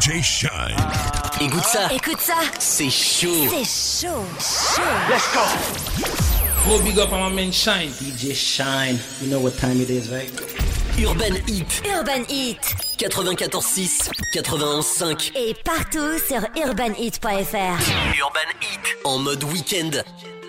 DJ Shine. Écoute ça. Écoute ça. C'est chaud. C'est chaud. Chaud. Let's go. Gros big up à my man Shine. DJ Shine. You know what time it is, right? Urban Heat. Urban Heat. 94.6, 91.5. Et partout sur urbanheat.fr. Urban Heat. En mode week-end.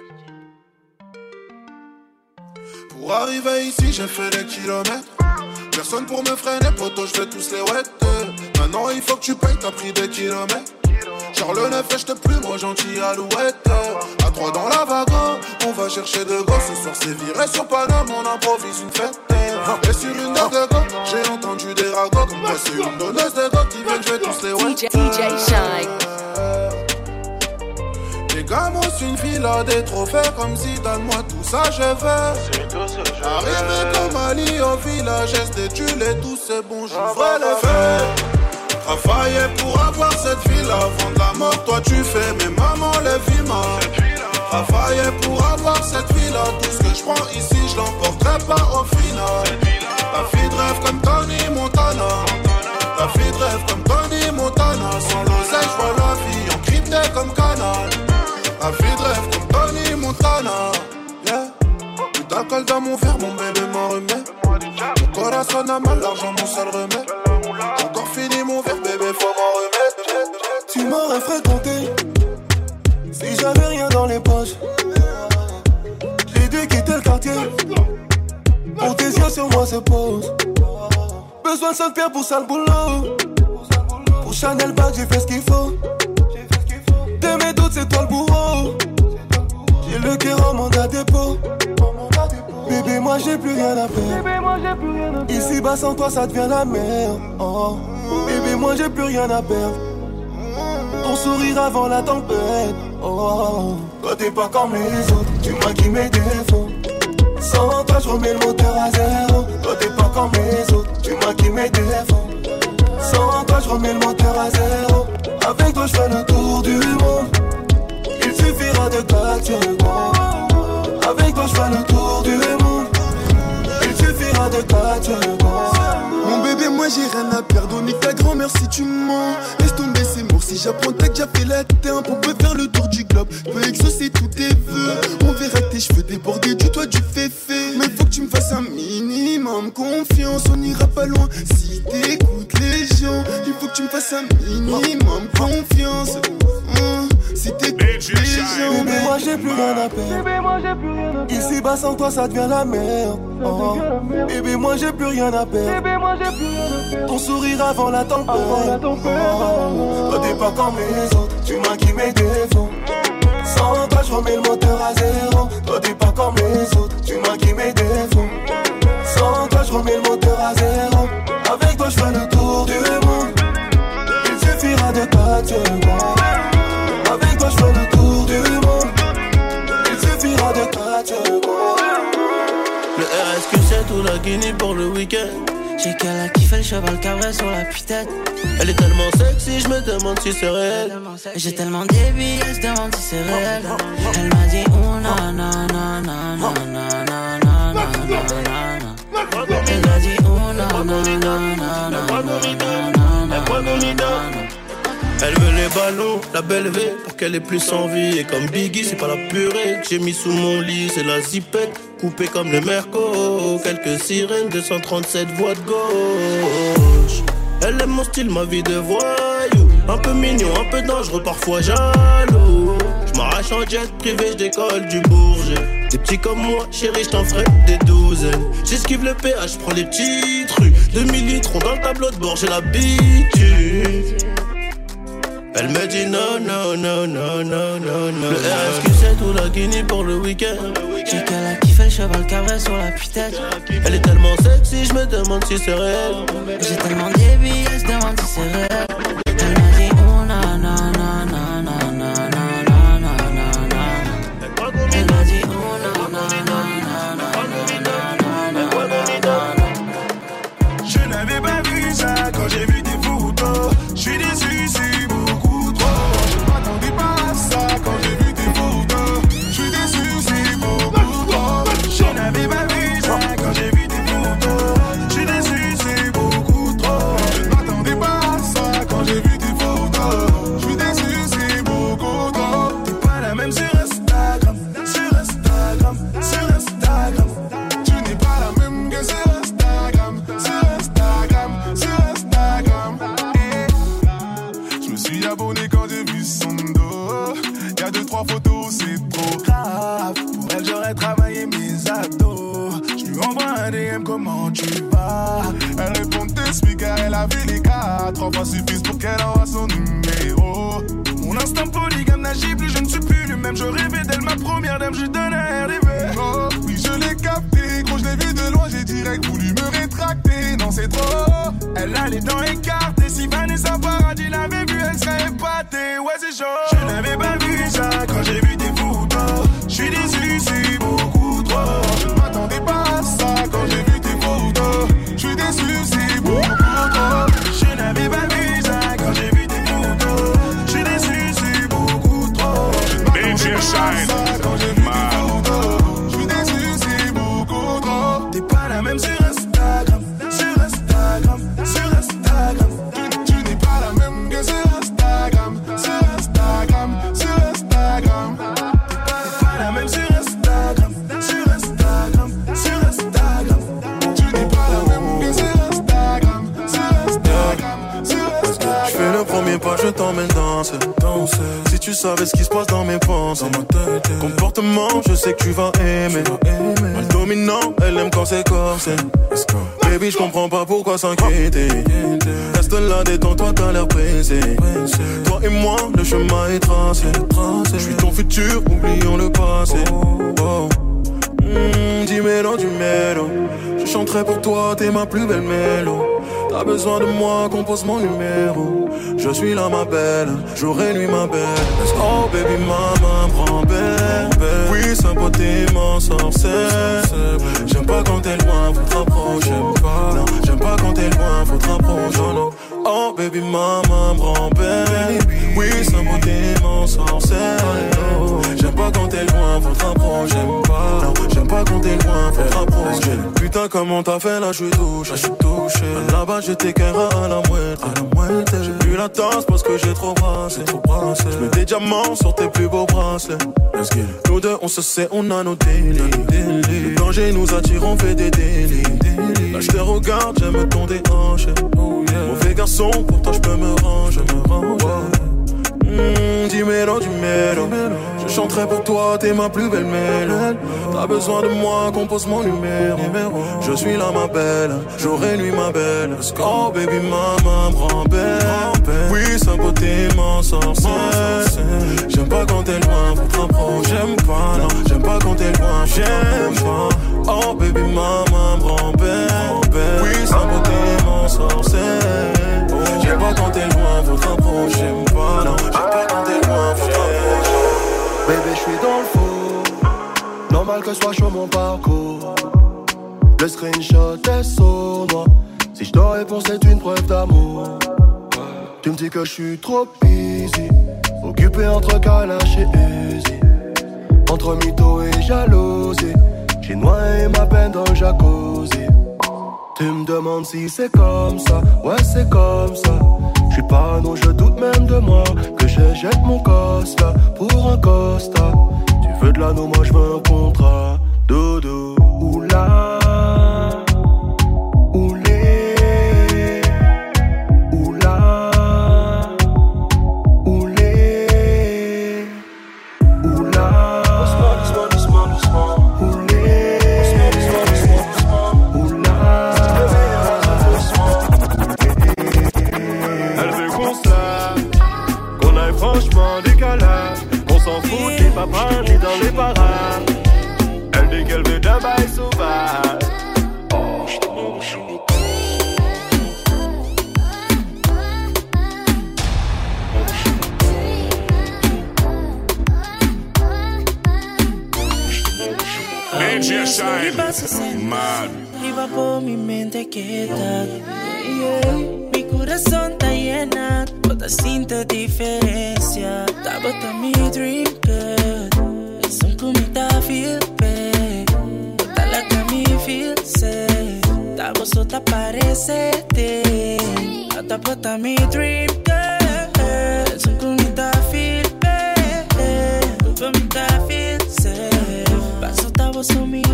Pour arriver ici, j'ai fait des kilomètres. Personne pour me freiner, poto, je fais tous les wets. Maintenant, il faut que tu payes, t'as pris des kilomètres. Charles 9 et j'te plus, moi gentil alouette. À 3 dans la wagon, on va chercher de gosses. Ce soir, c'est viré sur Paname, on improvise une fête. Et sur une dose de go, j'ai entendu des ragots. Comme quoi, c'est une donneuse de go qui veulent jouer tous les wets. DJ Shine. Les gars, moi, c'est une fille à des trophées. Comme si donne-moi tout ça, je veux. Arrivé comme Ali au village, estétule et tout, c'est bon, j'ouvre les feux. Travailler pour avoir cette fille-là. Avant de la mort, toi tu fais, mais maman les vit mal. Travailler pour avoir cette fille-là. Tout ce que je prends ici, je l'emporterai pas au final. La fille de rêve comme Tony Montana. La fille de rêve comme Tony Montana. Sans l'oseille, je vois la vie encryptée comme Canal. La fille de rêve comme Tony Montana. Yeah. Plus d'alcool dans mon verre, mon bébé m'en remet. Mon corazon a mal, l'argent mon seul remède. J'ai encore fini mon verre, bébé, faut m'en remettre. Tu m'aurais fréquenté si j'avais rien dans les poches. J'ai dû quitter le quartier pour tes yeux sur moi se posent. Besoin de 5 pierres pour sale boulot. Pour Chanel Bag, j'ai fait ce qu'il faut. De mes doutes, c'est toi le bourreau. J'ai le cœur en mandat dépôt. Bébé, moi j'ai plus rien à perdre. Ici bas sans toi ça devient la merde. Oh. Bébé, moi j'ai plus rien à perdre. Ton sourire avant la tempête. Oh. Toi t'es pas comme les autres, tu maquilles mes défauts. Sans toi je remets le moteur à zéro. Toi t'es pas comme les autres, tu maquilles mes défauts. Sans toi je remets le moteur à zéro. Avec toi je fais le tour du monde. Il suffira de 4 secondes. Avec toi je fais le tour du monde. Il suffira de 4 secondes. Mon bébé, moi j'ai rien à perdre. On nique ta grand-mère si tu mens. Laisse tomber ces mots. Si j'apprends t'as déjà fait la teinte. On peut faire le tour du globe. Je peux exaucer tous tes vœux. On verra tes cheveux déborder du toit du féfé. Mais faut que tu me fasses un minimum confiance. On ira pas loin si t'écoutes les gens. Il faut que tu me fasses un minimum confiance. Si t'écoutes les gens. Bébé, moi j'ai plus rien à perdre. Ici bas sans toi ça devient la merde. Oh. Bébé, moi j'ai plus rien à perdre. Ton sourire avant la tempête. Oh. Toi t'es pas comme les autres, tu maquilles mes défauts. Sans toi je remets le moteur à zéro. Toi t'es pas comme les autres, tu maquilles mes défauts. Sans toi je remets le moteur à zéro. Avec toi je fais le tour du monde. Il suffira de 4 secondes. Avec toi je fais le tour du monde. Il suffira de 4 secondes. Le RSQ c'est tout la Guinée pour le week-end. J'ai qu'elle a kiffé le cheval cabré sur la putette. Elle est tellement sexy, je me demande si c'est réel. J'ai tellement débile, je demande si c'est réel. Elle m'a dit oh na na na na na na na na na na. Elle m'a dit oh na na na na na na na. Elle veut les ballons, la belle V, pour qu'elle ait plus envie. Et comme Biggie, c'est pas la purée que j'ai mis sous mon lit, c'est la zipette, coupée comme le Merco. Quelques sirènes, 237 voies de gauche. Elle aime mon style, ma vie de voyou. Un peu mignon, un peu dangereux, parfois jaloux. J'm'arrache en jet privé, j'décolle du Bourget. Des petits comme moi, chérie, j't'en ferai des douzaines. J'esquive le péage, j'prends les petites rues. 2000 litres dans le tableau de bord, j'ai l'habitude. Elle me dit non, non, non, non, non, non, non. Le RSQ c'est tout la Guinée pour le week-end. J'ai qu'elle a kiffé le cheval cabré sur la putette. Elle est tellement sexy, je me demande si c'est réel. J'ai tellement débile, je demande si c'est réel. Elle m'a dit oh na na na na na na na na na. Elle m'a dit oh na na na na na na na na. Je n'avais pas vu ça quand j'ai vu tes photos. Je suis déçu, c'est beaucoup trop. Je m'attendais pas à ça quand j'ai vu tes photos. Je suis déçu, c'est beaucoup trop. Je n'avais pas vu ça quand j'ai vu tes photos. Je suis déçu, c'est beaucoup trop. Je la ville est 4. 3 fois suffisent pour qu'elle envoie son numéro. Mon instinct polygame n'agit plus, je ne suis plus lui-même. Je rêvais d'elle, ma première dame, je donnais RDV. Oh, oui, je l'ai capté, gros, je l'ai vu de loin, j'ai direct voulu me rétracter. Non, c'est trop. Elle a les dents écartées. Si Vanessa Paradis l'avait vue, elle serait épatée. Ouais, c'est chaud. Je n'avais pas vu ça quand j'ai vu tes photos. Je suis déçu, c'est beaucoup trop. Je ne m'attendais pas à ça quand j'ai vu tes photos. Je suis déçu, c'est beaucoup trop. Je n'avais pas vu ça quand j'ai vu tes photos. Je suis déçu, c'est beaucoup trop. Je ne m'attendais pas à ça quand j'ai vu tes photos. Je suis déçu, c'est beaucoup trop. T'es pas la même sur Instagram, sur Instagram, sur Instagram. Tu n'es pas la même que sur Instagram, sur Instagram, sur Instagram. T'es pas la même sur Instagram, sur Instagram, sur Instagram. Tu n'es pas la même que sur Instagram, sur Instagram, sur Instagram. Je fais le premier pas, je t'emmène danser. Si tu savais ce qui se passe dans mes pensées, comportement, je sais que tu vas aimer. Mal dominant, elle aime quand c'est corsé. Baby, je comprends pas pourquoi s'inquiéter. Reste là, détends-toi, t'as l'air pressé. Toi et moi, le chemin est tracé. Je suis ton futur, oublions le passé. Oh. Dis-mélo, du mélo. Je chanterai pour toi, t'es ma plus belle mélo. T'as besoin de moi, compose mon numéro. Je suis là, ma belle, jour et nuit, ma belle. Oh baby, maman, prends belle. Oui, sa beauté m'en sorcelle. J'aime pas quand t'es loin, faut te rapprocher. Non, j'aime pas quand t'es loin, faut te rapprocher. Non. Oh baby, maman, prends belle. Oui, sa beauté m'en sorcelle. J'aime pas quand t'es loin, faut te rapprocher. Non, j'aime pas quand t'es loin, faut te rapprocher. Putain, comment t'as fait là, je suis touché. Là-bas, j'étais qu'un rat à la moitié. J'ai plus la tasse parce que j'ai trop brassé. J'mets des diamants sur tes plus beaux bracelets. Nous deux, on se sait, on a nos délits. Le danger nous attire, on fait des délits. Là, je te regarde, j'aime ton déhanché. Mauvais garçon, pour toi, je peux me ranger. Dis-mélo, du mélo. Je chanterai pour toi, t'es ma plus belle mélo. T'as besoin de moi, compose mon numéro. Je suis là, ma belle, jour et nuit, ma belle. Oh baby, maman, prends belle. Oui, sa beauté m'en sorcelle. J'aime pas quand t'es loin, faut te rapprocher. J'aime pas, non, j'aime pas quand t'es loin, j'aime pas. Oh baby, maman, prends belle. Oui, sa beauté m'en sorcelle. J'aime pas quand t'es loin, faut te rapprocher. J'aime pas, non, j'aime pas quand t'es loin, faut te rapprocher. Bébé, je suis dans le faux. Normal que soit chaud mon parcours. Le screenshot est sournois. Si je te réponds, c'est une preuve d'amour. Tu me dis que je suis trop busy, occupé entre Kalash et Uzi. Entre mytho et jalousie, j'ai noyé ma peine dans le jacuzzi. Tu me demandes si c'est comme ça, ouais c'est comme ça. J'suis parano, je doute même de moi, que je jette mon Costa pour un Costa. Tu veux de l'anneau, moi j'veux un contrat. Dodo, oula, oulé, oula, oulé, oula, franchement décalage, on s'en fout des papas ni dans les parages. Elle dit qu'elle veut d'un bail sauvage. DJ Shine, mal. Iba por mi mente quieta. Mi corazón está llena, toda siente diferencia. Estaba hasta mi dream girl. Es un comida feel bad. Toda la que me feel safe. Estaba sota parecerte. Hasta hasta mi dream girl. Es un comida feel bad. Tu comida feel safe. Paso estaba so mi